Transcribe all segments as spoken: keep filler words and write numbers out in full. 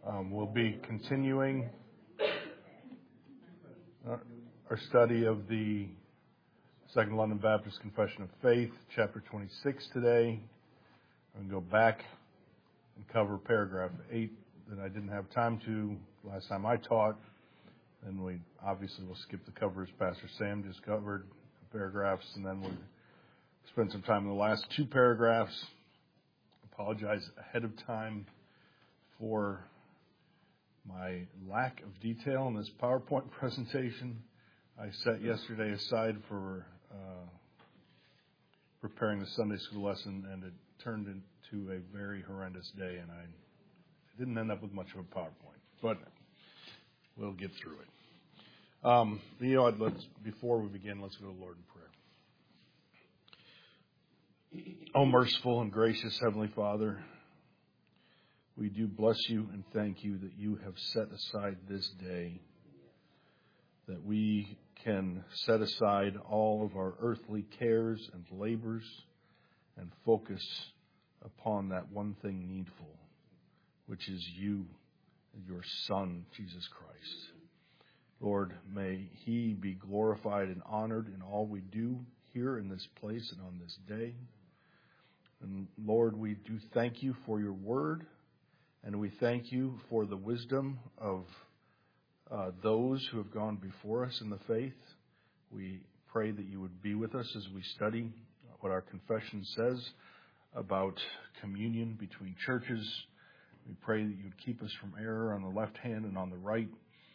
Um, we'll be continuing our, our study of the Second London Baptist Confession of Faith, chapter twenty-six today. I'm going to go back and cover paragraph eight that I didn't have time to last time I taught. And we obviously will skip the covers Pastor Sam just covered, paragraphs, and then we'll spend some time in the last two paragraphs. Apologize ahead of time for my lack of detail in this PowerPoint presentation. I set yesterday aside for uh, preparing the Sunday school lesson, and it turned into a very horrendous day, and I didn't end up with much of a PowerPoint, but we'll get through it. Um, you know what, let's, before we begin, let's go to the Lord in prayer. Oh, merciful and gracious Heavenly Father, we do bless you and thank you that you have set aside this day, that we can set aside all of our earthly cares and labors and focus upon that one thing needful, which is you, your Son, Jesus Christ. Lord, may he be glorified and honored in all we do here in this place and on this day. And Lord, we do thank you for your word, and we thank you for the wisdom of uh, those who have gone before us in the faith. We pray that you would be with us as we study what our confession says about communion between churches. We pray that you would keep us from error on the left hand and on the right,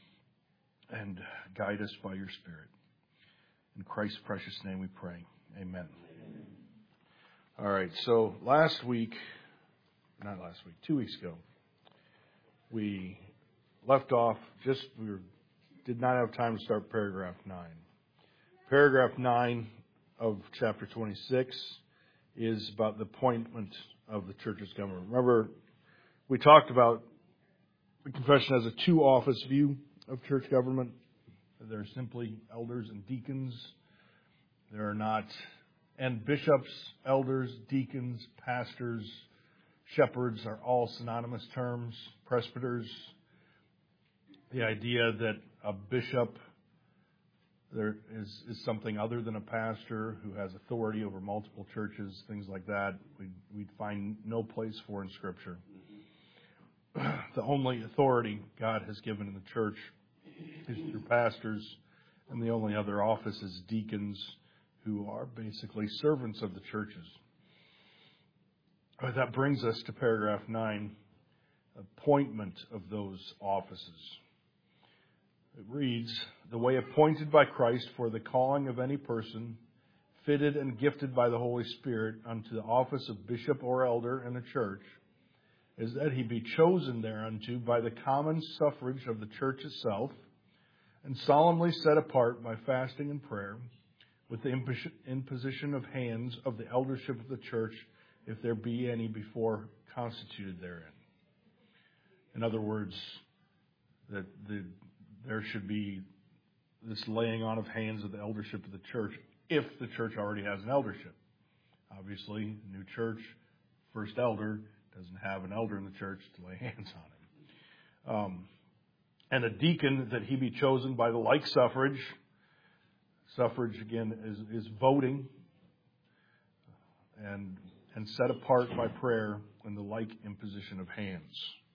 and guide us by your Spirit. In Christ's precious name we pray. Amen. Amen. All right, so last week, not last week, two weeks ago, we left off, just, we were, did not have time to start paragraph nine. Paragraph nine of chapter twenty-six is about the appointment of the church's government. Remember, we talked about the confession has a two-office view of church government. There are simply elders and deacons. There are not, and bishops, elders, deacons, pastors, shepherds are all synonymous terms. Presbyters, the idea that a bishop there is, is something other than a pastor who has authority over multiple churches, things like that, we'd, we'd find no place for in Scripture. The only authority God has given in the church is through pastors, and the only other office is deacons, who are basically servants of the churches. But that brings us to paragraph nine, appointment of those offices. It reads, the way appointed by Christ for the calling of any person, fitted and gifted by the Holy Spirit unto the office of bishop or elder in the church, is that he be chosen thereunto by the common suffrage of the church itself, and solemnly set apart by fasting and prayer, with the imposition of hands of the eldership of the church, if there be any before constituted therein. In other words, that the, there should be this laying on of hands of the eldership of the church, if the church already has an eldership. Obviously, the new church, first elder, doesn't have an elder in the church to lay hands on him. Um, and a deacon, that he be chosen by the like suffrage. Suffrage, again, is, is voting, and, and set apart by prayer and the like imposition of hands.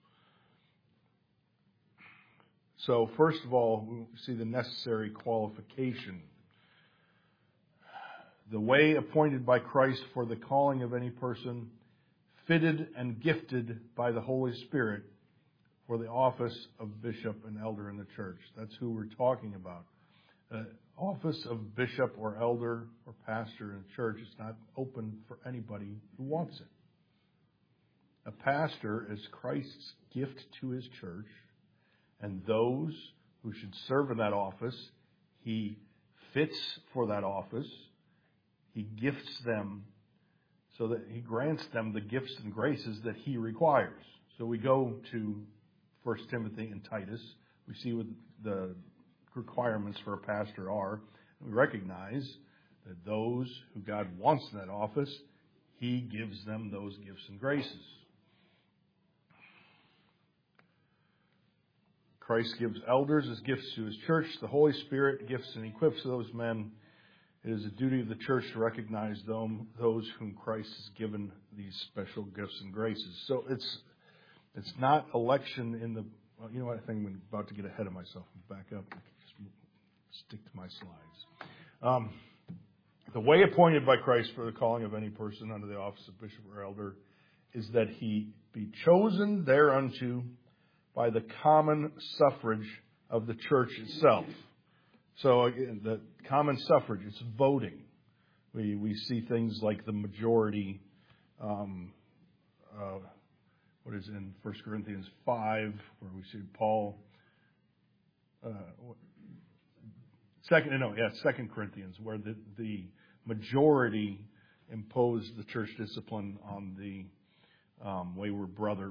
So, first of all, we see the necessary qualification. The way appointed by Christ for the calling of any person, fitted and gifted by the Holy Spirit for the office of bishop and elder in the church. That's who we're talking about. The office of bishop or elder or pastor in a church is not open for anybody who wants it. A pastor is Christ's gift to his church, and those who should serve in that office, he fits for that office. He gifts them so that he grants them the gifts and graces that he requires. So we go to First Timothy and Titus. We see what the requirements for a pastor are. We recognize that those who God wants in that office, he gives them those gifts and graces. Christ gives elders as gifts to His church. The Holy Spirit gifts and equips those men. It is a duty of the church to recognize them, those whom Christ has given these special gifts and graces. So it's it's not election in the... Well, you know what? I think I'm about to get ahead of myself. Back up. Just stick to my slides. Um, the way appointed by Christ for the calling of any person under the office of bishop or elder is that he be chosen thereunto by the common suffrage of the church itself. So again, the common suffrage, it's voting. We we see things like the majority, um, uh, what is in First Corinthians five, where we see Paul, uh, second, no, yeah, Second Corinthians, where the, the majority imposed the church discipline on the um, wayward brother.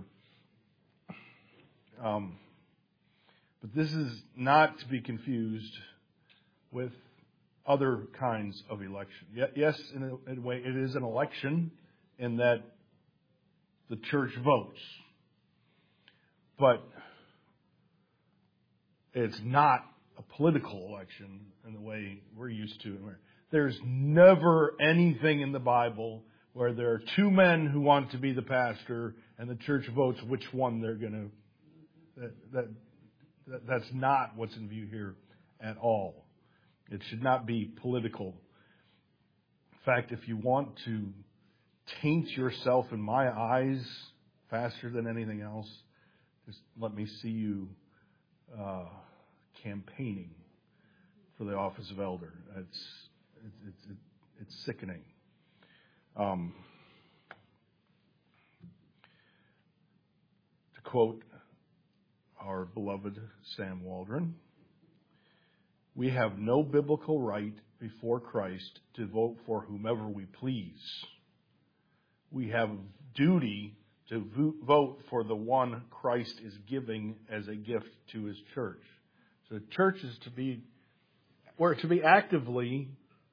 Um, but this is not to be confused with other kinds of election. Yes, in a, in a way, it is an election in that the church votes. But it's not a political election in the way we're used to. There's never anything in the Bible where there are two men who want to be the pastor and the church votes which one they're going to... That, that, that, that's not what's in view here at all. It should not be political. In fact, if you want to taint yourself in my eyes faster than anything else, just let me see you uh, campaigning for the office of elder. It's it's it's, it's sickening. Um, to quote our beloved Sam Waldron, we have no biblical right before Christ to vote for whomever we please. We have duty to vote for the one Christ is giving as a gift to His church. So the church is to be, we're to be actively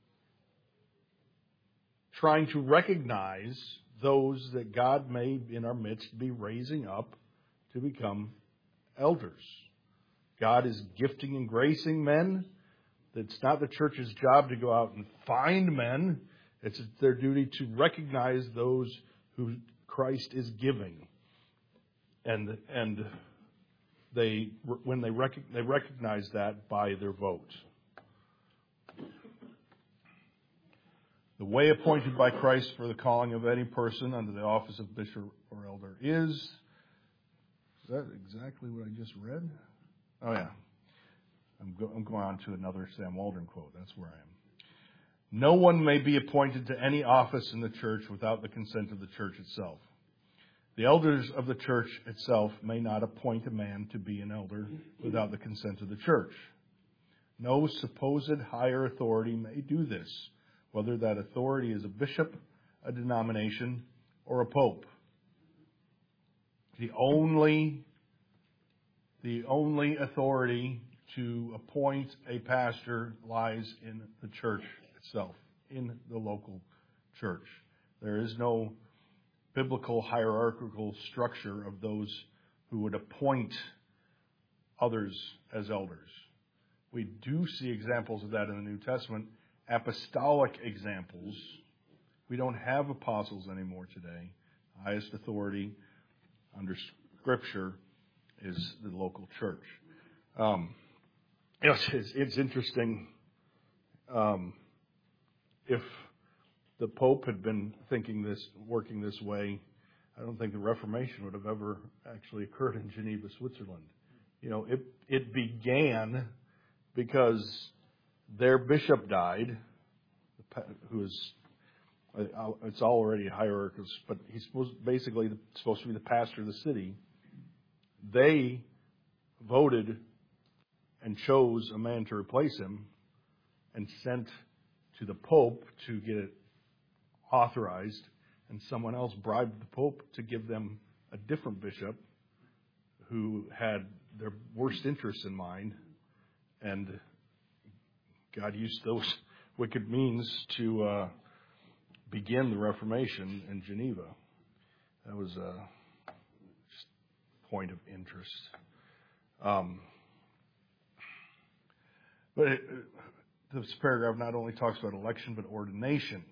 trying to recognize those that God may in our midst be raising up to become elders. God is gifting and gracing men. It's not the church's job to go out and find men. It's their duty to recognize those who Christ is giving. And and they when they rec- they recognize that by their vote. The way appointed by Christ for the calling of any person under the office of bishop or elder is... Is that exactly what I just read? Oh, yeah. I'm, go, I'm going on to another Sam Waldron quote. That's where I am. No one may be appointed to any office in the church without the consent of the church itself. The elders of the church itself may not appoint a man to be an elder without the consent of the church. No supposed higher authority may do this, whether that authority is a bishop, a denomination, or a pope. The only, the only authority to appoint a pastor lies in the church itself, in the local church. There is no biblical hierarchical structure of those who would appoint others as elders. We do see examples of that in the New Testament, apostolic examples. We don't have apostles anymore today. The highest authority under Scripture is the local church. Um, you know, it's, it's interesting. Um, if the Pope had been thinking this, working this way, I don't think the Reformation would have ever actually occurred in Geneva, Switzerland. You know, it it began because their bishop died, who is, it's already hierarchical, but he's supposed, basically supposed to be the pastor of the city. They voted and chose a man to replace him and sent to the Pope to get it authorized, and someone else bribed the Pope to give them a different bishop who had their worst interests in mind, and God used those wicked means to uh, begin the Reformation in Geneva. That was a point of interest. Um, But it, this paragraph not only talks about election, but ordination.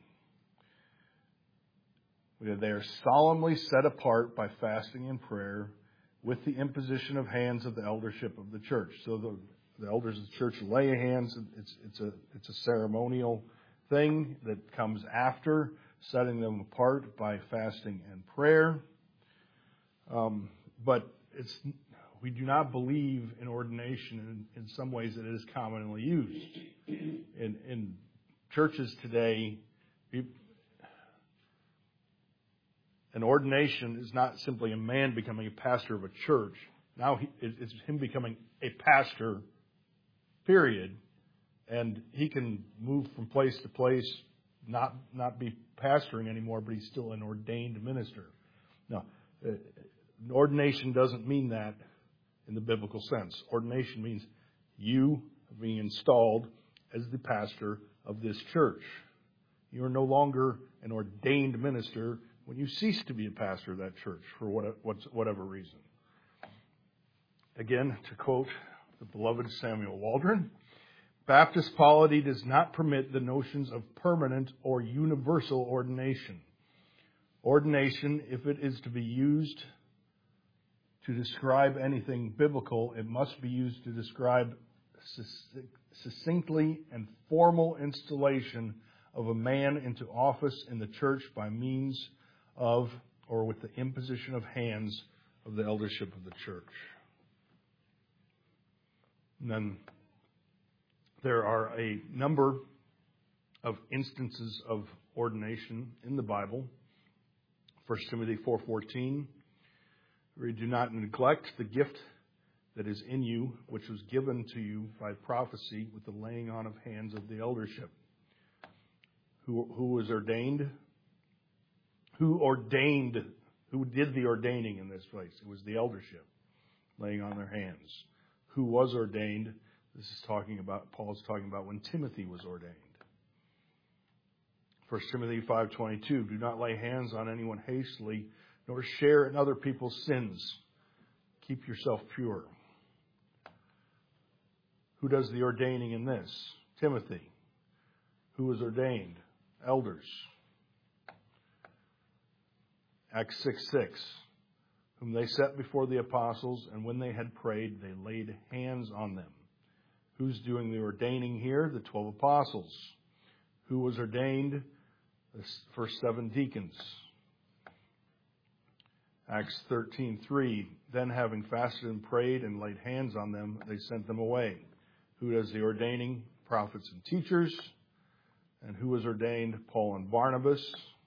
They are solemnly set apart by fasting and prayer with the imposition of hands of the eldership of the church. So the, the elders of the church lay hands. It's, it's, a, it's a ceremonial thing that comes after setting them apart by fasting and prayer. Um, but it's, we do not believe in ordination in, in some ways that it is commonly used. In, in churches today, people, an ordination is not simply a man becoming a pastor of a church. Now he, it's him becoming a pastor, period. And he can move from place to place, not not be pastoring anymore, but he's still an ordained minister. Now, uh, ordination doesn't mean that in the biblical sense. Ordination means you being installed as the pastor of this church. You are no longer an ordained minister when you cease to be a pastor of that church for whatever reason. Again, to quote the beloved Samuel Waldron, Baptist polity does not permit the notions of permanent or universal ordination. Ordination, if it is to be used to describe anything biblical, it must be used to describe succinctly and formal installation of a man into office in the church by means of or with the imposition of hands of the eldership of the church. And then there are a number of instances of ordination in the Bible. First Timothy four fourteen, we do not neglect the gift that is in you, which was given to you by prophecy with the laying on of hands of the eldership. Who, who was ordained? Who ordained, who did the ordaining in this place? It was the eldership, laying on their hands. Who was ordained? This is talking about, Paul's talking about when Timothy was ordained. First Timothy five twenty-two, do not lay hands on anyone hastily, nor share in other people's sins. Keep yourself pure. Who does the ordaining in this? Timothy. Who was ordained? Elders. Acts six six, whom they set before the apostles, and when they had prayed, they laid hands on them. Who's doing the ordaining here? The twelve apostles. Who was ordained? The first seven deacons. Acts thirteen three, then having fasted and prayed and laid hands on them, they sent them away. Who does the ordaining? Prophets and teachers. And who was ordained? Paul and Barnabas.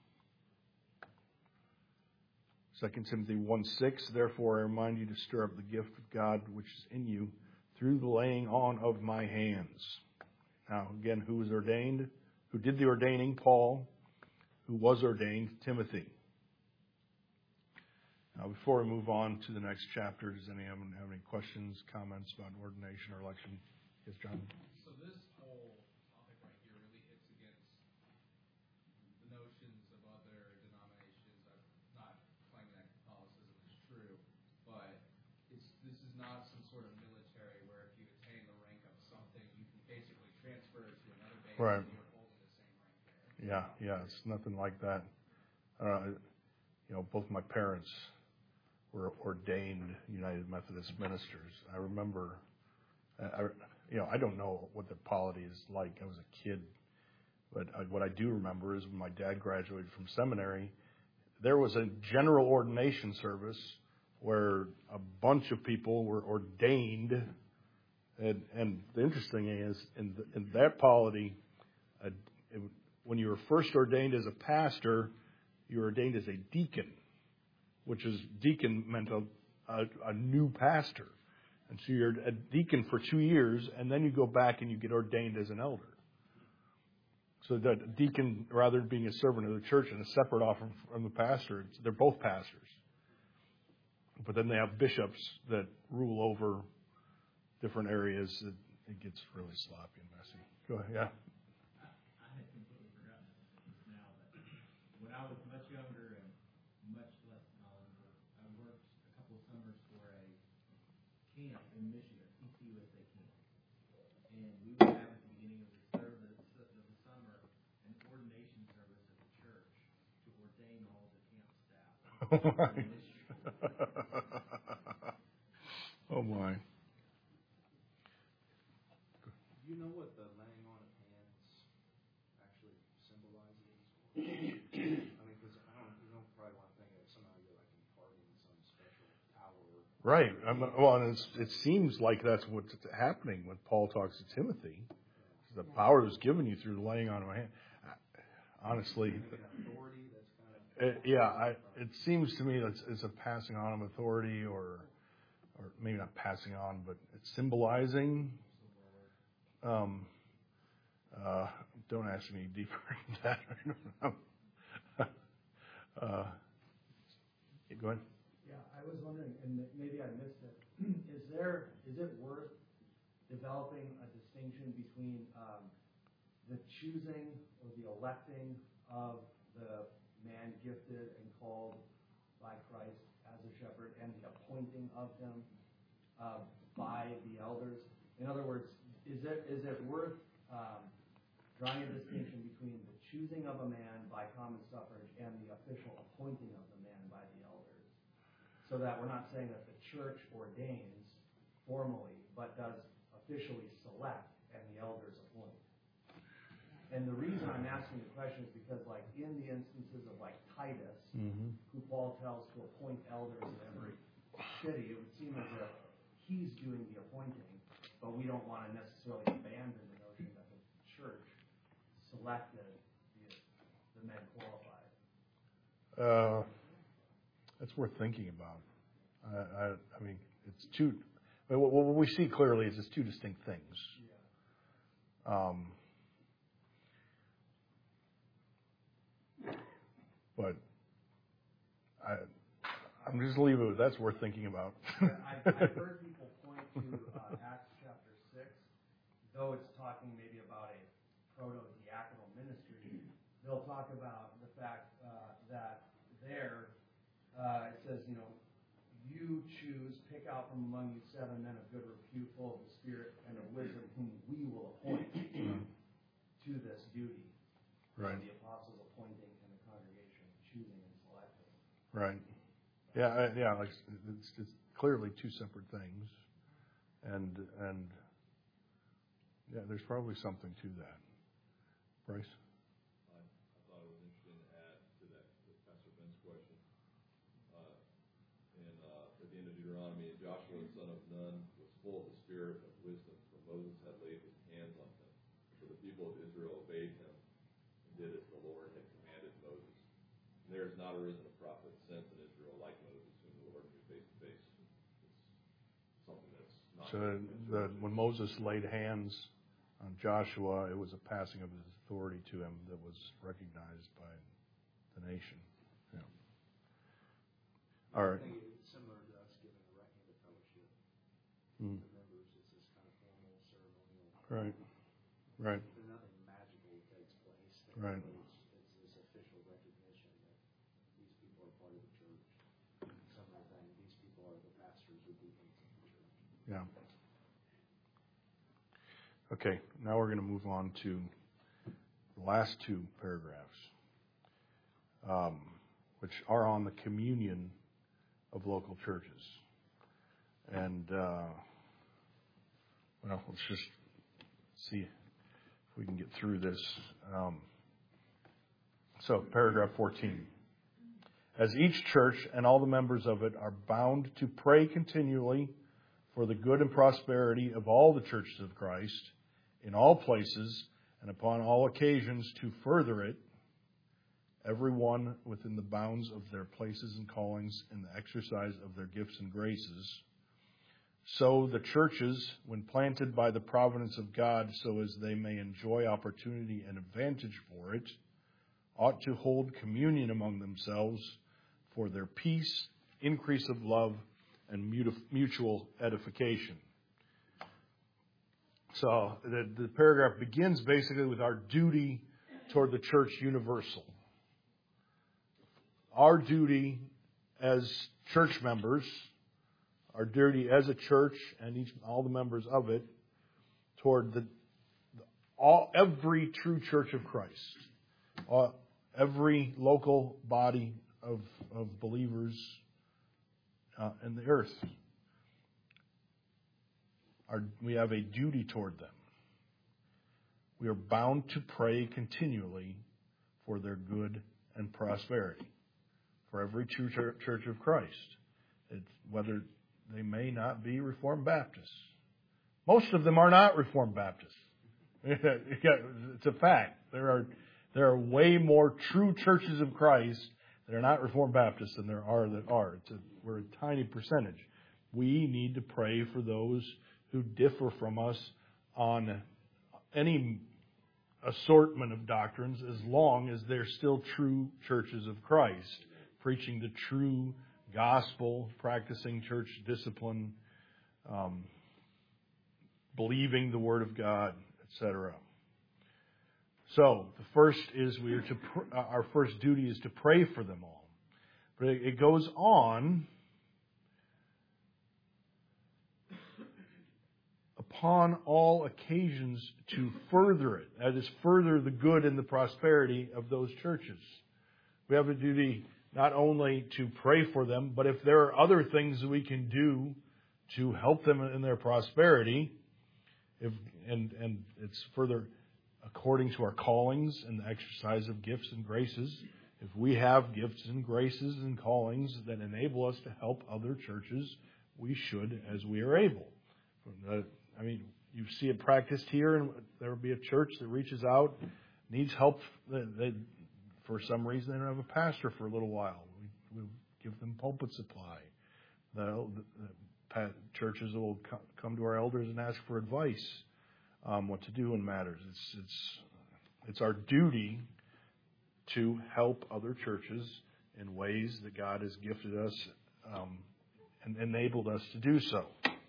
Second Timothy one six, therefore I remind you to stir up the gift of God which is in you through the laying on of my hands. Now, again, who was ordained? Who did the ordaining? Paul. Who was ordained? Timothy. Now, before we move on to the next chapter, does anyone have any questions, comments about ordination or election? Yes, John? So this whole topic right here really hits against the notions of other denominations. I'm not claiming that Catholicism is true, but it's this is not some sort of military where if you attain the rank of something, you can basically transfer to another base right. and you're holding the same rank there. Yeah, yeah, it's nothing like that. Uh, you know, both my parents were ordained United Methodist ministers. I remember, I, you know, I don't know what the polity is like. I was a kid. But I, what I do remember is when my dad graduated from seminary, there was a general ordination service where a bunch of people were ordained. And, and the interesting thing is, in, the, in that polity, uh, it, when you were first ordained as a pastor, you were ordained as a deacon, which is deacon meant a, a, a new pastor. And so you're a deacon for two years, and then you go back and you get ordained as an elder. So that deacon, rather than being a servant of the church and a separate offer from the pastor, they're both pastors. But then they have bishops that rule over different areas. It, it gets really sloppy and messy. Go ahead, yeah. I had completely forgotten now that when I was much younger and much less knowledgeable, I worked a couple of summers for a camp in Michigan, P C U S A camp. And we would Oh my. Oh my. Do you know what the laying on of hands actually symbolizes? I mean, because I don't, you don't probably want to think of somehow you're like imparting some special power. Right. I'm, well, and it's, it seems like that's what's happening when Paul talks to Timothy. The power was given you through the laying on of my hand. Honestly, Authority that's kind of it, yeah, I, it seems to me that it's, it's a passing on of authority, or, or maybe not passing on, but it's symbolizing. Um, uh, don't ask me deeper into that. I don't know. uh, go ahead. Yeah, I was wondering, and maybe I missed it. Is there, is it worth developing a distinction between um, the choosing or the electing of the man gifted and called by Christ as a shepherd, and the appointing of him uh, by the elders? In other words, is it is it worth um, drawing a distinction between the choosing of a man by common suffrage and the official appointing of the man by the elders? So that we're not saying that the church ordains formally, but does officially select and the elders appoint. And the reason I'm asking the question is because, like, in the instances of, like, Titus, mm-hmm. who Paul tells to appoint elders in every city, it would seem as if he's doing the appointing, but we don't want to necessarily abandon the notion that the church selected the, the men qualified. Uh, that's worth thinking about. I, I, I mean, it's two. I mean, what, what we see clearly is it's two distinct things. Yeah. Um, but I, I'm just leave it with that's worth thinking about. Yeah, I've, I've heard people point to uh, Acts chapter six, though it's talking maybe about a proto-diaconal ministry. They'll talk about the fact uh, that there uh, it says, you know, you choose, pick out from among you seven men of good repute, full of the Spirit and of wisdom, whom we will appoint to this duty. Right. So the apostles appointing and the congregation choosing and selecting. Right. Yeah. I, yeah. Like it's, it's clearly two separate things, and and yeah, there's probably something to that. Bryce. I, I thought it was interesting to add to that, to Pastor Ben's question. Uh, and uh, at the end of Deuteronomy, Joshua, the son of Nun, was full of the spirit of wisdom, for Moses had laid his hands on him. So the people of Israel obeyed him and did as the Lord had commanded Moses. And there has not arisen a prophet since in Israel like Moses, whom the Lord knew face to face. It's something that's not. So the, when Moses laid hands on Joshua, it was a passing of his authority to him that was recognized by the nation. Yeah. All right. I think it's similar to us giving a right hand of fellowship Mm. to members. It's this kind of formal, ceremonial. Right. Right. There's nothing magical that takes place. Right. It's, it's this official recognition that these people are part of the church. Similar thing, these people are the pastors or deacons of the church. Yeah. Okay, now we're going to move on to the last two paragraphs, um, which are on the communion of local churches. And, uh, well, let's just see if we can get through this. Um, so, paragraph fourteen. As each church and all the members of it are bound to pray continually for the good and prosperity of all the churches of Christ in all places and upon all occasions to further it, everyone within the bounds of their places and callings in the exercise of their gifts and graces. So the churches, when planted by the providence of God so as they may enjoy opportunity and advantage for it, ought to hold communion among themselves for their peace, increase of love, and mutual edification. So the, the paragraph begins basically with our duty toward the church universal. Our duty as church members, our duty as a church and each all the members of it toward the all every true church of Christ, all, every local body of, of believers uh, in the earth. Our, we have a duty toward them. We are bound to pray continually for their good and prosperity, for every true church of Christ, it's, whether they may not be Reformed Baptists. Most of them are not Reformed Baptists. It's a fact. There are there are way more true churches of Christ that are not Reformed Baptists than there are that are. It's a, we're a tiny percentage. We need to pray for those who differ from us on any assortment of doctrines, as long as they're still true churches of Christ, preaching the true gospel, practicing church discipline, um, believing the Word of God, et cetera. So the first is we are to pr- our first duty is to pray for them all. But it, it goes on. Upon all occasions to further it. That is, further the good and the prosperity of those churches. We have a duty not only to pray for them, but if there are other things that we can do to help them in their prosperity, if and and it's further according to our callings and the exercise of gifts and graces. If we have gifts and graces and callings that enable us to help other churches, we should as we are able. I mean, you see it practiced here, and there will be a church that reaches out, needs help. They, they, for some reason, they don't have a pastor for a little while. We, we give them pulpit supply. The, the churches will come to our elders and ask for advice on what to do in matters. It's it's it's our duty to help other churches in ways that God has gifted us um, and enabled us to do so.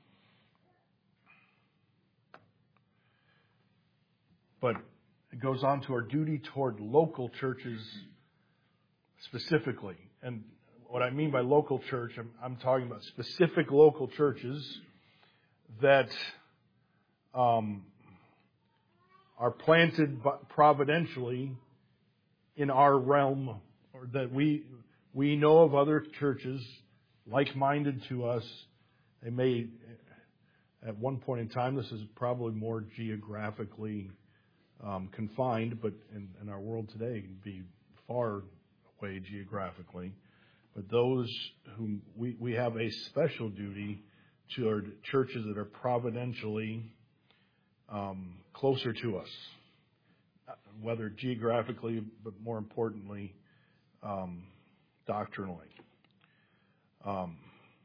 But it goes on to our duty toward local churches specifically. And what I mean by local church, I'm, I'm talking about specific local churches that um, are planted providentially in our realm, or that we we know of other churches like-minded to us. They may, at one point in time, this is probably more geographically Um, confined, but in, in our world today, can be far away geographically. But those whom we, we have a special duty to our churches that are providentially um, closer to us, whether geographically, but more importantly, um, doctrinally. Um,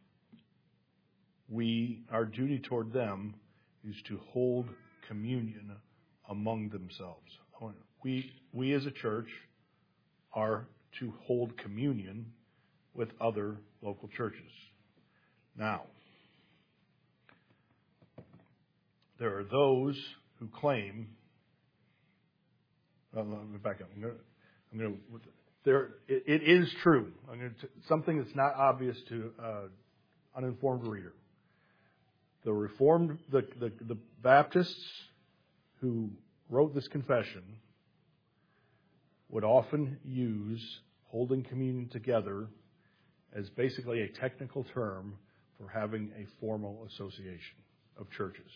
we, our duty toward them is to hold communion among themselves. We, we as a church are to hold communion with other local churches. Now, there are those who claim. Well, let me back up. I'm going to. I'm going to there, it, it is true. I'm going to, something that's not obvious to uh, uninformed reader. The Reformed, the, the the Baptists who wrote this confession would often use holding communion together as basically a technical term for having a formal association of churches.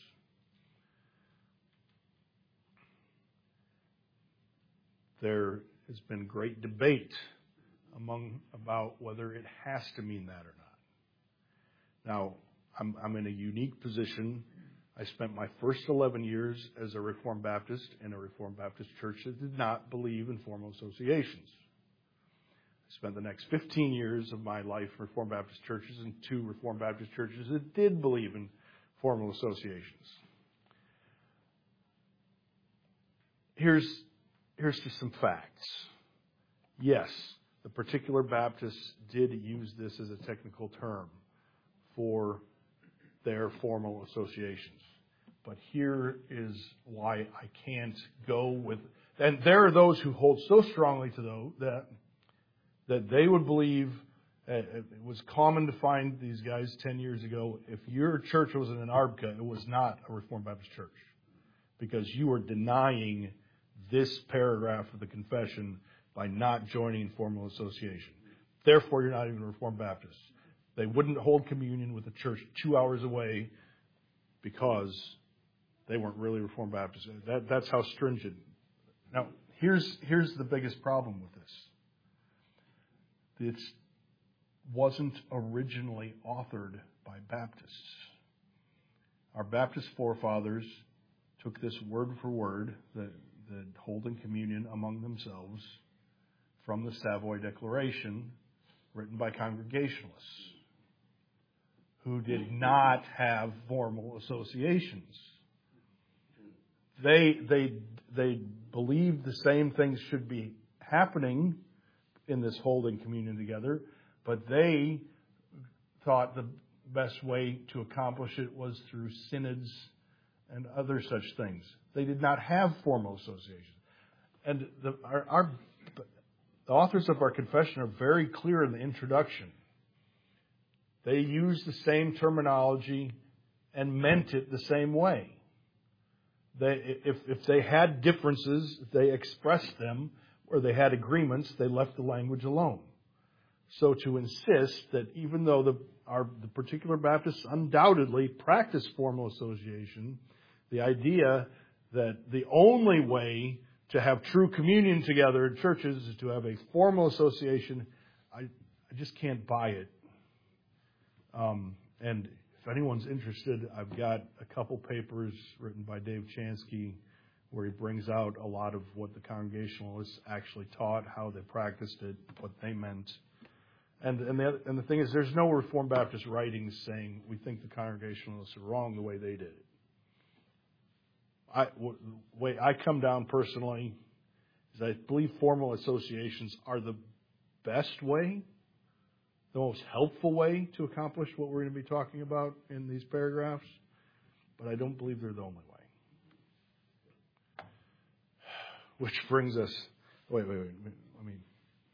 There has been great debate among about whether it has to mean that or not. Now, I'm, I'm in a unique position. I spent my first eleven years as a Reformed Baptist in a Reformed Baptist church that did not believe in formal associations. I spent the next fifteen years of my life in Reformed Baptist churches in two Reformed Baptist churches that did believe in formal associations. Here's, here's just some facts. Yes, the particular Baptists did use this as a technical term for their formal associations. But here is why I can't go with... And there are those who hold so strongly to those that, that they would believe... It was common to find these guys ten years ago, if your church was in an A R B C A, it was not a Reformed Baptist church. Because you were denying this paragraph of the confession by not joining in formal association. Therefore, you're not even a Reformed Baptist. They wouldn't hold communion with the church two hours away because they weren't really Reformed Baptists. That, that's how stringent. Now, here's here's the biggest problem with this. It wasn't originally authored by Baptists. Our Baptist forefathers took this word for word, the, the holding communion among themselves, from the Savoy Declaration, written by Congregationalists, who did not have formal associations. They they they believed the same things should be happening in this holding communion together, but they thought the best way to accomplish it was through synods and other such things. They did not have formal associations. And the, our, our, the authors of our confession are very clear in the introduction. They used the same terminology and meant it the same way. They, if, if they had differences, they expressed them, or they had agreements, they left the language alone. So to insist that even though the, our, the particular Baptists undoubtedly practice formal association, the idea that the only way to have true communion together in churches is to have a formal association, I, I just can't buy it. Um, and if anyone's interested, I've got a couple papers written by Dave Chansky where he brings out a lot of what the Congregationalists actually taught, how they practiced it, what they meant. And and the, and the thing is, there's no Reformed Baptist writings saying we think the Congregationalists are wrong the way they did it. I, w- the way I come down personally is I believe formal associations are the best way, the most helpful way to accomplish what we're going to be talking about in these paragraphs, but I don't believe they're the only way. Which brings us, wait, wait, wait, I mean,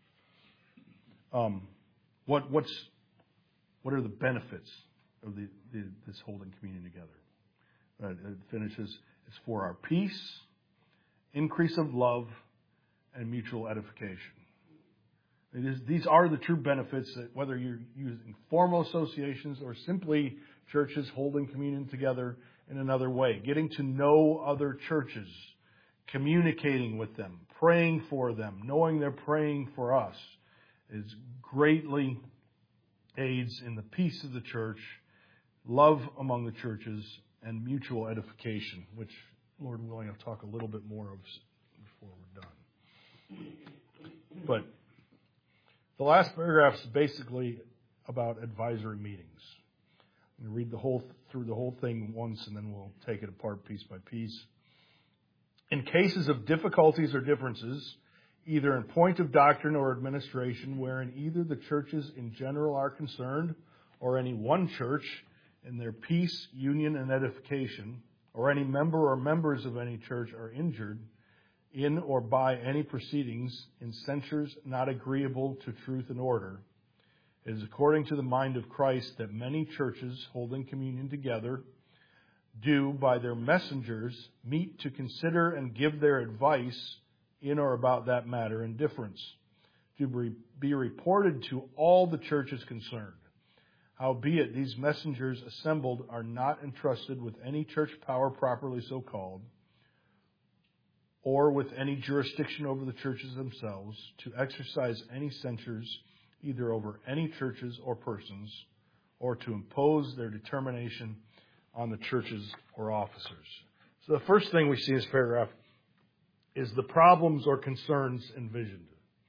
um, what what's what are the benefits of the, the this holding communion together? Uh, it finishes, it's for our peace, increase of love, and mutual edification. It is, these are the true benefits that whether you're using formal associations or simply churches holding communion together in another way, getting to know other churches, communicating with them, praying for them, knowing they're praying for us, is greatly aids in the peace of the church, love among the churches, and mutual edification, which, Lord willing, I'll talk a little bit more of before we're done. But the last paragraph is basically about advisory meetings. I'm going to read the whole through the whole thing once, and then we'll take it apart piece by piece. In cases of difficulties or differences, either in point of doctrine or administration, wherein either the churches in general are concerned, or any one church in their peace, union, and edification, or any member or members of any church are injured in or by any proceedings in censures not agreeable to truth and order, it is according to the mind of Christ that many churches holding communion together do, by their messengers, meet to consider and give their advice in or about that matter in difference, to be reported to all the churches concerned. Howbeit, these messengers assembled are not entrusted with any church power properly so called, or with any jurisdiction over the churches themselves, to exercise any censures either over any churches or persons, or to impose their determination on the churches or officers. So the first thing we see in this paragraph is the problems or concerns envisioned.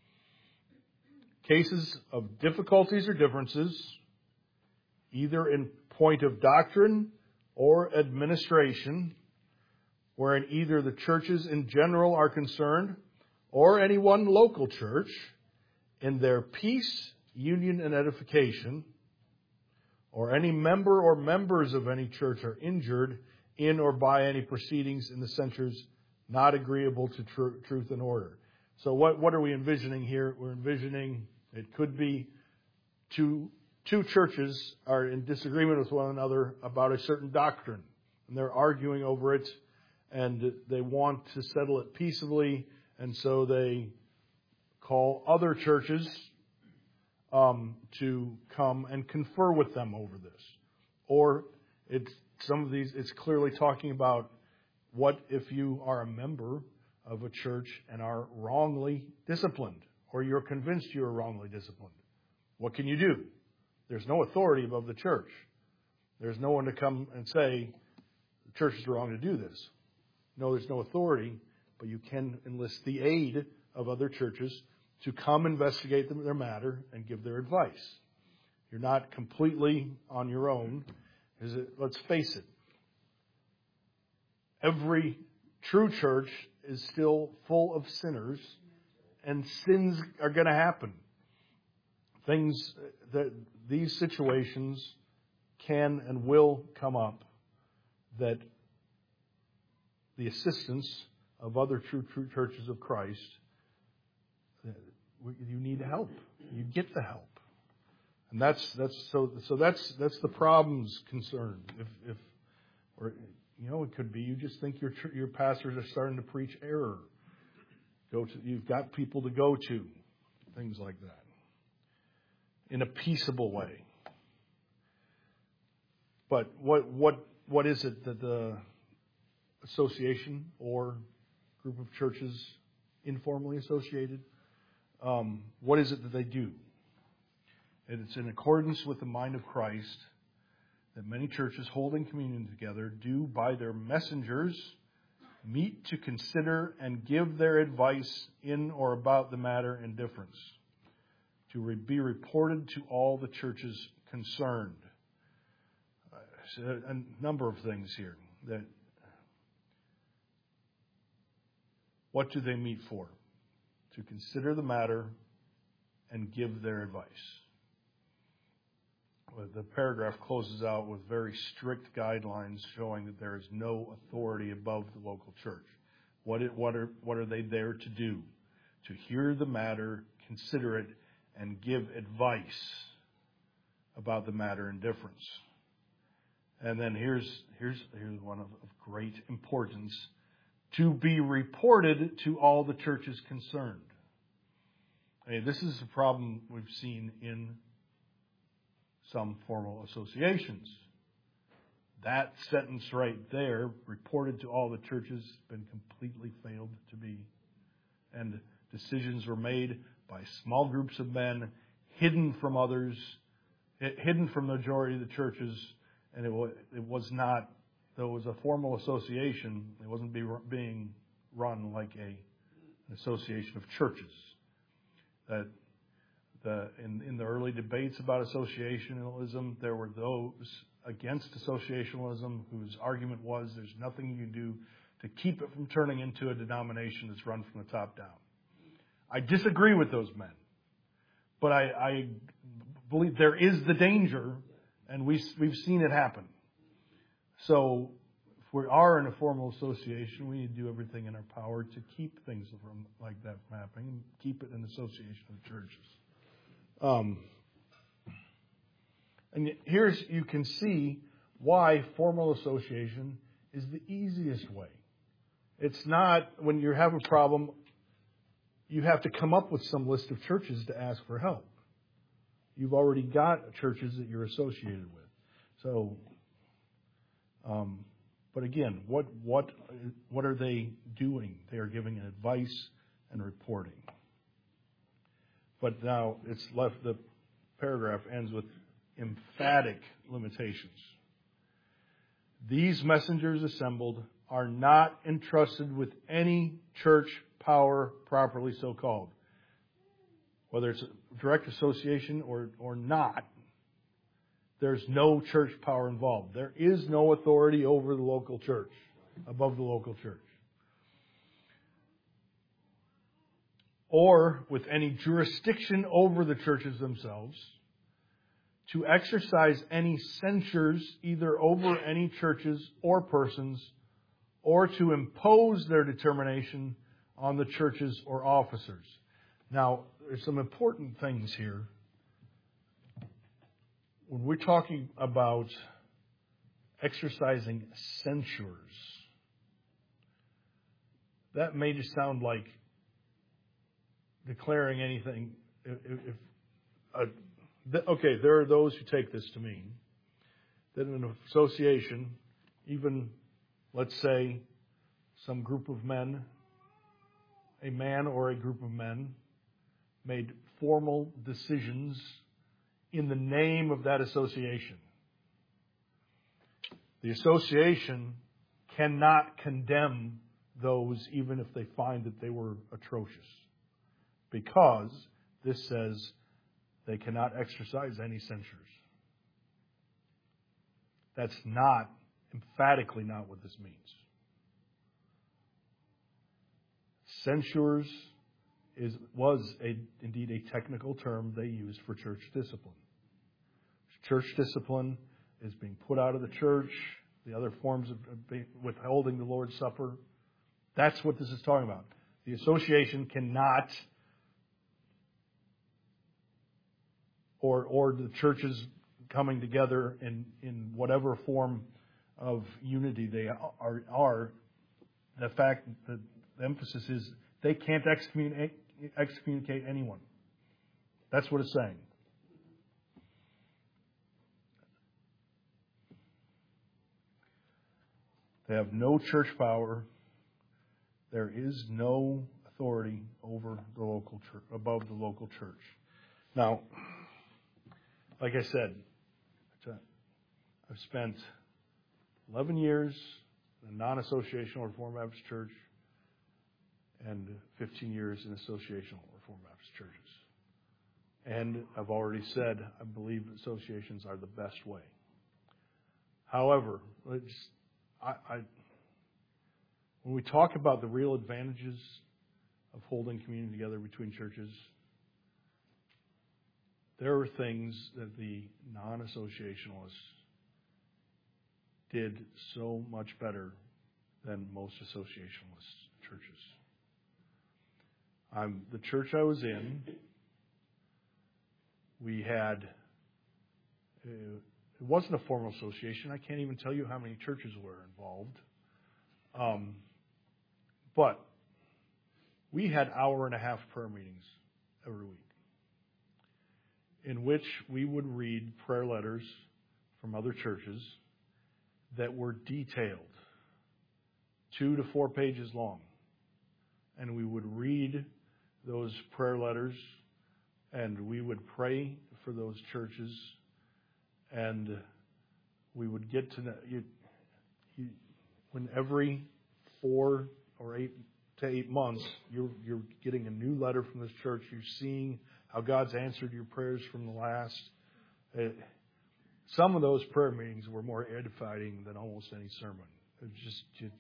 Cases of difficulties or differences, either in point of doctrine or administration, wherein either the churches in general are concerned or any one local church in their peace, union, and edification, or any member or members of any church are injured in or by any proceedings in the censures not agreeable to tr- truth and order. So what, what are we envisioning here? We're envisioning it could be two, two churches are in disagreement with one another about a certain doctrine, and they're arguing over it, and they want to settle it peaceably, and so they call other churches um, to come and confer with them over this. Or it's some of these, it's clearly talking about what if you are a member of a church and are wrongly disciplined, or you're convinced you are wrongly disciplined. What can you do? There's no authority above the church. There's no one to come and say, the church is wrong to do this. No, there's no authority, but you can enlist the aid of other churches to come investigate their matter and give their advice. You're not completely on your own. Is it, let's face it, every true church is still full of sinners, and sins are going to happen. Things that these situations can and will come up that the assistance of other true, true churches of Christ, you need help. You get the help. And that's that's so so that's that's the problem's concern. If if or you know, it could be you just think your your pastors are starting to preach error. Go to you've got people to go to, things like that, in a peaceable way. But what what what is it that the association or group of churches informally associated, um, what is it that they do? And it's in accordance with the mind of Christ that many churches holding communion together do by their messengers meet to consider and give their advice in or about the matter in difference, to re- be reported to all the churches concerned. Uh, a number of things here. That what do they meet for? To consider the matter and give their advice. The paragraph closes out with very strict guidelines showing that there is no authority above the local church. What, it, what, are, what are they there to do? To hear the matter, consider it, and give advice about the matter in difference. And then here's, here's, here's one of, of great importance. To be reported to all the churches concerned. I mean, this is a problem we've seen in some formal associations. That sentence right there, reported to all the churches, has been completely failed to be. And decisions were made by small groups of men, hidden from others, hidden from the majority of the churches, and it was, it was not, though it was a formal association, it wasn't be, being run like a, an association of churches. That The, in, in the early debates about associationalism, there were those against associationalism whose argument was there's nothing you can do to keep it from turning into a denomination that's run from the top down. I disagree with those men, but I, I believe there is the danger, and we, we've seen it happen. So if we are in a formal association, we need to do everything in our power to keep things from like that from happening, and keep it an association of churches. Um, and here's, you can see why formal association is the easiest way. It's not, when you have a problem, you have to come up with some list of churches to ask for help. You've already got churches that you're associated with. So, um, but again, what, what, what are they doing? They are giving advice and reporting. But now it's left, the paragraph ends with emphatic limitations. These messengers assembled are not entrusted with any church power properly so called. Whether it's a direct association or, or not, there's no church power involved. There is no authority over the local church, above the local church. Or with any jurisdiction over the churches themselves, to exercise any censures either over any churches or persons, or to impose their determination on the churches or officers. Now, there's some important things here. When we're talking about exercising censures, that may just sound like declaring anything. If, if a th- okay, there are those who take this to mean that in an association, even, let's say, some group of men, a man or a group of men, made formal decisions in the name of that association. The association cannot condemn those even if they find that they were atrocious, because this says they cannot exercise any censures. That's not, emphatically not what this means. Censures is was a, indeed a technical term they used for church discipline. Church discipline is being put out of the church, the other forms of withholding the Lord's Supper. That's what this is talking about. The association cannot, or or the churches coming together in, in whatever form of unity they are, are, the fact that the emphasis is they can't excommunicate, excommunicate anyone. That's what it's saying. They have no church power. There is no authority over the local church, above the local church. Now, like I said, I've spent eleven years in a non-associational Reformed Baptist church and fifteen years in associational Reformed Baptist churches. And I've already said I believe associations are the best way. However, let's, I, I, when we talk about the real advantages of holding community together between churches, there are things that the non-associationalists did so much better than most associationalist churches. I'm, the church I was in, we had, uh, it wasn't a formal association. I can't even tell you how many churches were involved. Um, but we had hour and a half prayer meetings every week, in which we would read prayer letters from other churches that were detailed, two to four pages long. And we would read those prayer letters, and we would pray for those churches, and we would get to know, you, you, when every four or eight to eight months, you're, you're getting a new letter from this church, you're seeing how God's answered your prayers from the last. Uh, some of those prayer meetings were more edifying than almost any sermon. It was just, you,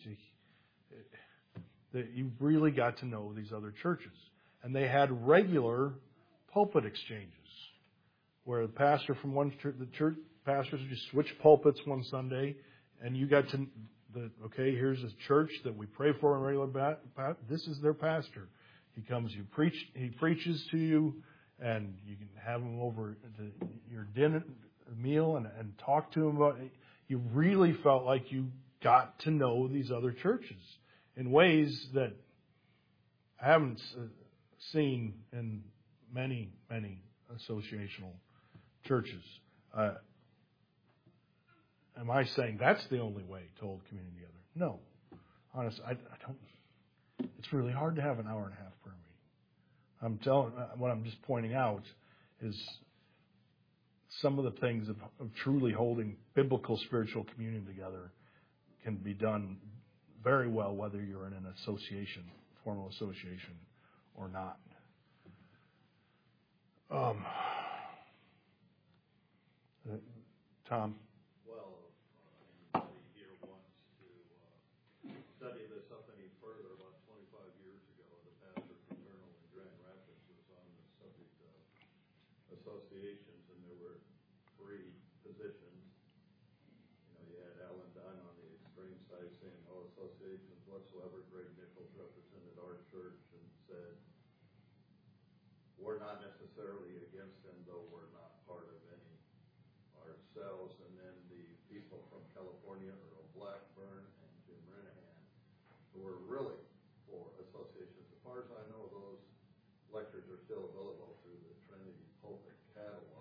you, you really got to know these other churches. And they had regular pulpit exchanges where the pastor from one church, the church pastors would just switch pulpits one Sunday, and you got to, the, okay, here's a church that we pray for on regular basis. This is their pastor. He comes, you preach, he preaches to you, and you can have him over to your dinner meal and, and talk to him about it. You really felt like you got to know these other churches in ways that I haven't seen in many, many associational churches. Uh, am I saying that's the only way to hold community together? No. Honestly, I, I don't. It's really hard to have an hour and a half prayer meeting. I'm telling, what I'm just pointing out is some of the things of, of truly holding biblical spiritual communion together can be done very well, whether you're in an association, formal association, or not. Um, uh, Tom? Well, uh, anybody here wants to uh, study this up any further, about twenty-five years ago, the pastor from Colonel in Grand Rapids was on the subject of associations, and there were three positions. You know, you had Alan Dunn on the extreme side saying no associations whatsoever. Greg Nichols represented our church and said, we're not necessarily against them, though we're not part of any ourselves. And then the people from California, Earl Blackburn and Jim Renahan, who were really for associations. As far as I know, those lectures are still available through the Trinity Pulpit catalog by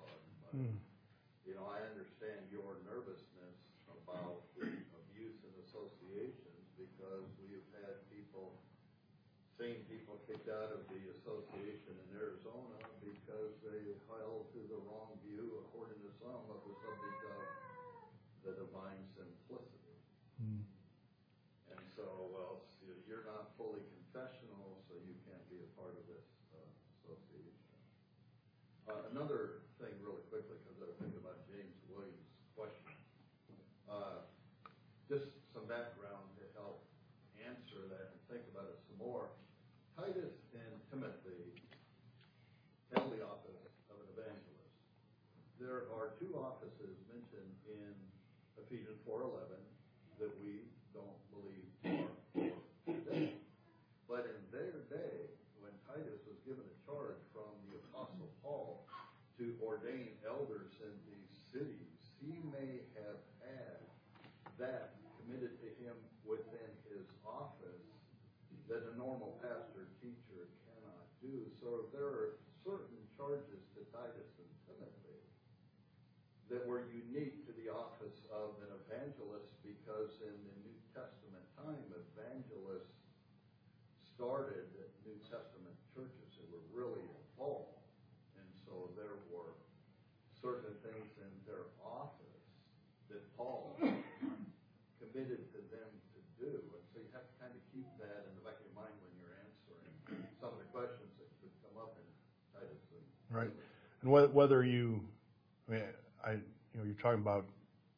Hmm. You know, I understand your nervousness about abuse in associations because we have had people, seen people kicked out of the association in Arizona because they held to the wrong view, according to some, of the subject of the divine simplicity. Hmm. And so, well, you're not fully confessional, so you can't be a part of this uh, association. Uh, another thing really quickly, because I was thinking about James Williams' question. Uh, just some background to help answer that and think about it some more. Titus and Timothy held the office of an evangelist. There are two offices mentioned in Ephesians four eleven that we don't believe are for today. But in their day, when Titus was given a charge from the Apostle Paul to ordain elders in these cities, he may have had that committed to him within his office that a normal pastor teacher cannot do. So there are certain charges to Titus and Timothy that were unique to the office of an evangelist, because in the New Testament time, evangelists started New Testament churches that were really involved. And so there were certain things in their office that Paul committed to them to do. And so you have to kind of keep that in the back of your mind when you're answering some of the questions that could come up in Titus. And Right. And wh- whether you, I mean, I, you know, you're talking about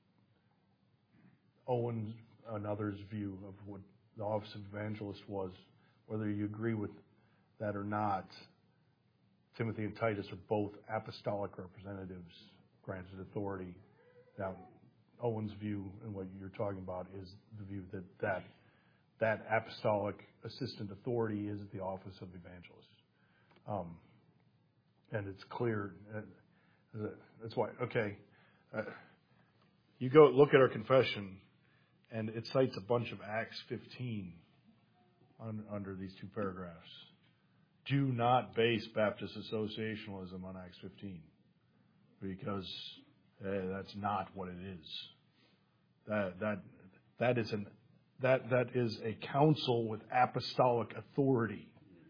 Owen's and others' view of what the office of evangelist was, whether you agree with that or not. Timothy and Titus are both apostolic representatives granted authority. Now, Owen's view and what you're talking about is the view that that, that apostolic assistant authority is the office of evangelist. Um, and it's clear. Uh, that's why, okay, uh, you go look at our confession, and it cites a bunch of Acts fifteen on, under these two paragraphs. Do not base Baptist associationalism on Acts fifteen, because uh, that's not what it is. That that that is an that that is a council with apostolic authority.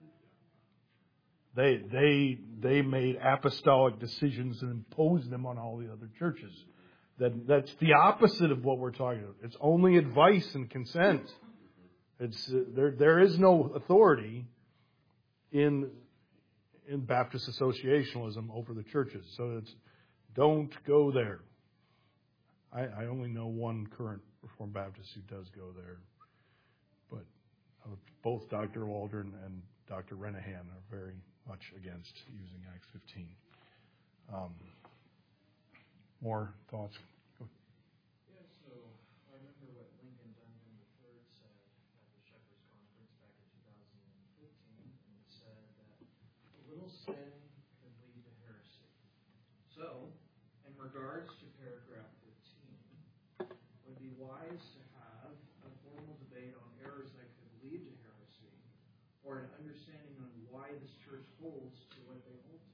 They they they made apostolic decisions and imposed them on all the other churches. That that's the opposite of what we're talking about. It's only advice and consent. It's uh, there there is no authority in in Baptist associationalism over the churches. So it's don't go there. I, I only know one current Reformed Baptist who does go there, but uh, both Doctor Waldron and Doctor Renahan are very much against using Acts fifteen. Um, more thoughts? Go. Yeah, so I remember what Lincoln Duncan the third said at the Shepherds Conference back in two thousand fifteen, and he said that a little sin could lead to heresy. So, in regards to paragraph fifteen, it would be wise to have a formal debate on errors that could lead to heresy, or an understanding on why this church holds to what they hold to.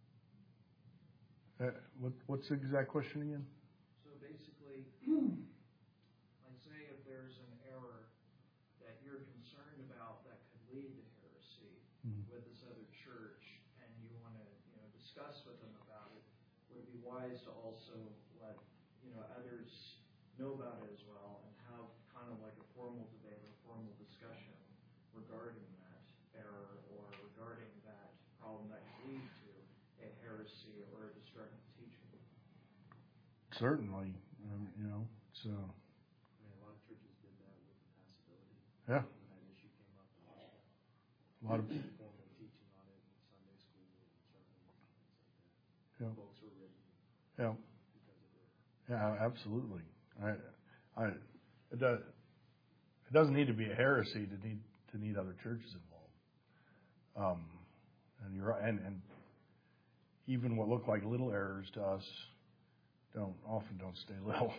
Uh, what, what's the exact question again? So basically, like say if there's an error that you're concerned about that could lead to heresy Mm-hmm. with this other church, and you want to, you know, discuss with them about it, would it be wise to also let, you know, others know about it as well, and have kind of like a formal debate or formal discussion regarding that error or regarding that problem that could lead to a heresy or a destructive teaching? Certainly, um, you know. So. I mean, a lot of churches did that with the passability. Yeah. When that issue came up, A lot of. formal teaching on it in Sunday school and sermons and things like that. Yeah. Books were written Yeah. because of it. Yeah, absolutely. I, I, it, does, it doesn't need to be a heresy to need to need other churches involved. Um, and you're right, and, and even what look like little errors to us don't often don't stay little.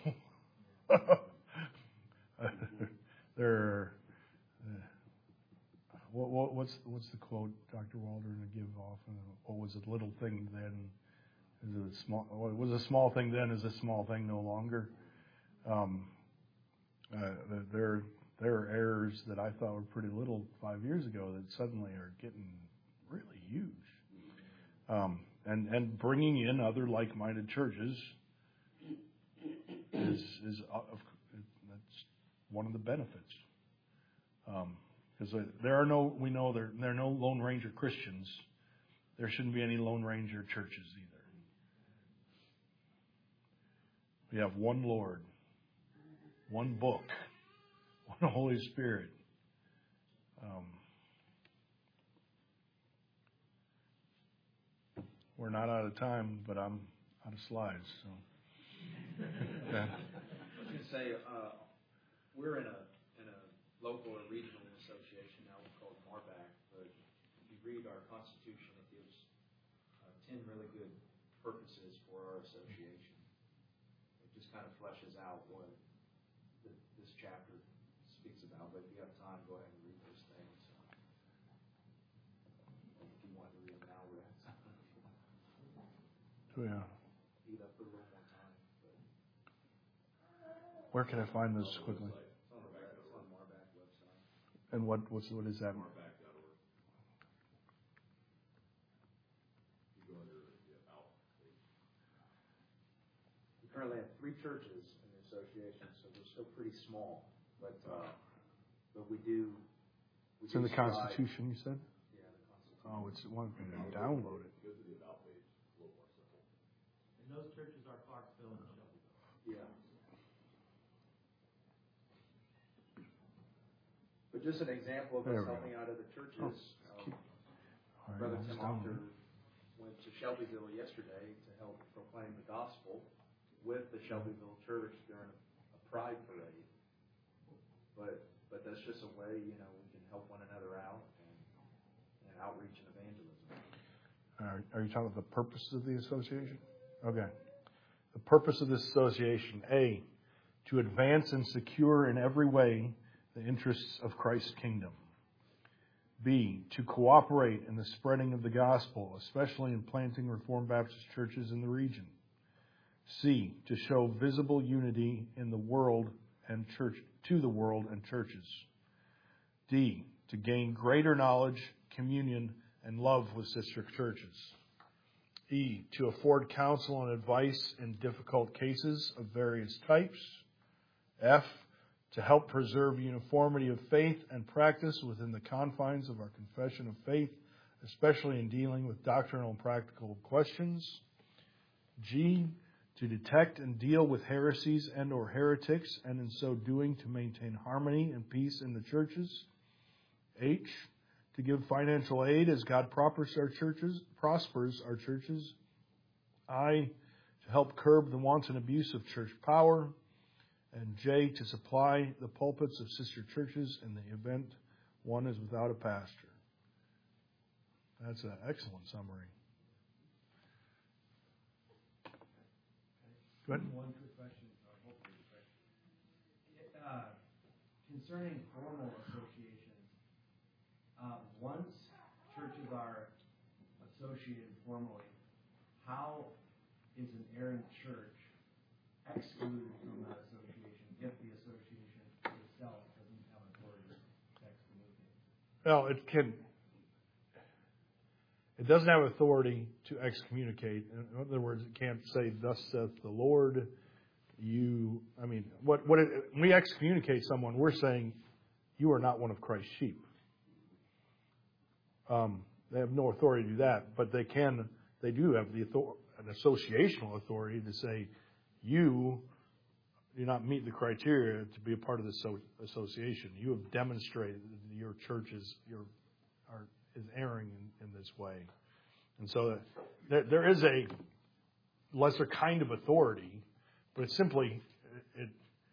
They're uh, what, what what's what's the quote Doctor Waldron would give often? What was a little thing then Is it a small? Well, it was a small thing then. Is a small thing no longer? Um, uh, there, there are errors that I thought were pretty little five years ago that suddenly are getting really huge. Um, and and bringing in other like-minded churches is is uh, that's one of the benefits. Because um, there are no, we know there there are no Lone Ranger Christians. There shouldn't be any Lone Ranger churches either. We have one Lord, one book, one Holy Spirit. Um, we're not out of time, but I'm out of slides. So, I was going to say uh, we're in a in a local or regional association now called MARBAC. But if you read our Constitution, it gives uh, ten really good purposes for our association. Just kind of fleshes out what the, this chapter speaks about. But if you have time, go ahead and read those things. Uh, if you want to read them now, we're yeah. eat up a little more time. But Where can I find this quickly? it's on the it's on the MARBAC website. And what what's, what is that? marbac dot org. You go under the About page. We currently have three churches in the association, so we're still pretty small. But uh, but we do. We It's in do the strive- Constitution, you said? Yeah, the Constitution. Oh, it's one thing to download it. Go to the About page. It's a little more simple. And those churches are Clarksville and Shelbyville. Yeah. But just an example of There us we go. helping out other churches. Oh, um, keep- All right, Brother I'll Tim just download Octor went to Shelbyville yesterday to help proclaim the gospel with the Shelbyville church during a, a pride parade. But but that's just a way, you know, we can help one another out and, and outreach and evangelism. Are, are you talking about the purpose of the association? Okay. The purpose of this association, A, to advance and secure in every way the interests of Christ's kingdom. B, to cooperate in the spreading of the gospel, especially in planting Reformed Baptist churches in the region. C, to show visible unity in the world and church to the world and churches. D, to gain greater knowledge, communion, and love with sister churches. E, to afford counsel and advice in difficult cases of various types. F, to help preserve uniformity of faith and practice within the confines of our confession of faith, especially in dealing with doctrinal and practical questions. G, to detect and deal with heresies and or heretics, and in so doing to maintain harmony and peace in the churches. H, to give financial aid as God prospers our churches, prospers our churches. I, to help curb the wanton abuse of church power. And J, to supply the pulpits of sister churches in the event one is without a pastor. That's an excellent summary. Go ahead. One quick question, or hopefully a question. Uh, concerning formal associations, uh, once churches are associated formally, how is an errant church excluded from that association if the association itself doesn't have authority to excommunicate? Well, it can. It doesn't have authority to excommunicate. In other words, it can't say, "Thus saith the Lord." You, I mean, what what it, when we excommunicate someone, we're saying, "You are not one of Christ's sheep." Um, they have no authority to do that, but they can. They do have the author, an associational authority to say, "You do not meet the criteria to be a part of this so, association. You have demonstrated that your church is your are." is erring in, in this way. And so there, there is a lesser kind of authority, but it's simply, it,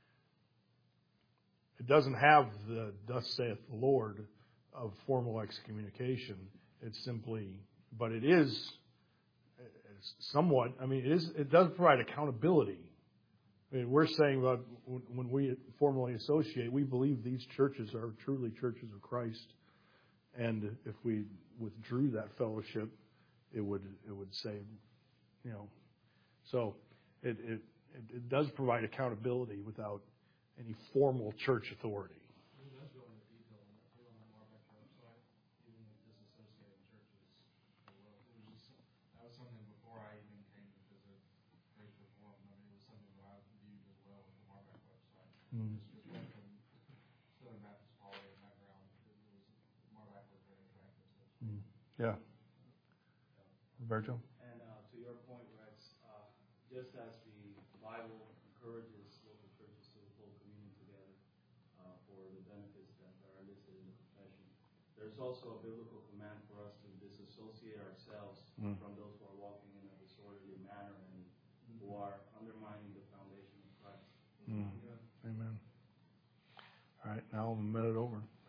it doesn't have the "thus saith the Lord" of formal excommunication. It's simply, but it is it's somewhat, I mean, it is, it does provide accountability. I mean, we're saying that when we formally associate, we believe these churches are truly churches of Christ. And if we withdrew that fellowship, it would it would say, you know, so it, it, it, it does provide accountability without any formal church authority. It does go into detail on that too on the Marbeck website, even with disassociated churches. It was, it was just, that was something before I even came to visit Grace Reformed. I mean, it was something that I viewed as well with the Marbeck website. Mm. Just because from Southern Baptist Hall and background, it was, Marbeck was very attractive. So. Mm. Yeah. Roberto? And uh, to your point, Rex, uh, just as the Bible encourages local churches to pull communion together uh, for the benefits that are listed in the confession, there's also a biblical command for us to disassociate ourselves Mm. from those who are walking in a disorderly manner and who are undermining the foundation of Christ. Mm. Amen. All right, now I'm a minute over.